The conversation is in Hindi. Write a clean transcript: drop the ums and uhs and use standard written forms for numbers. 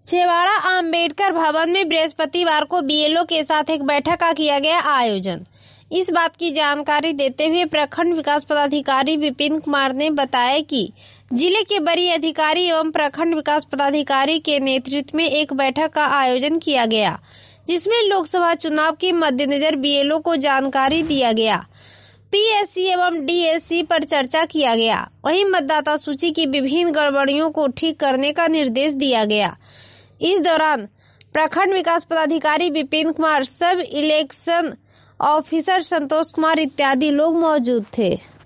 छिंदवाड़ा अंबेडकर भवन में बृहस्पतिवार को बीएलओ के साथ एक बैठक का किया गया आयोजन। इस बात की जानकारी देते हुए प्रखंड विकास पदाधिकारी विपिन कुमार ने बताया कि जिले के वरीय अधिकारी एवं प्रखंड विकास पदाधिकारी के नेतृत्व में एक बैठक का आयोजन किया गया, जिसमें लोकसभा चुनाव के मद्देनजर बीएलओ को जानकारी दिया गया। पीएससी एवं डीएससी पर चर्चा किया गया। वहीं मतदाता सूची की विभिन्न गड़बड़ियों को ठीक करने का निर्देश दिया गया। इस दौरान प्रखंड विकास पदाधिकारी विपिन कुमार, सब इलेक्शन ऑफिसर संतोष कुमार इत्यादि लोग मौजूद थे।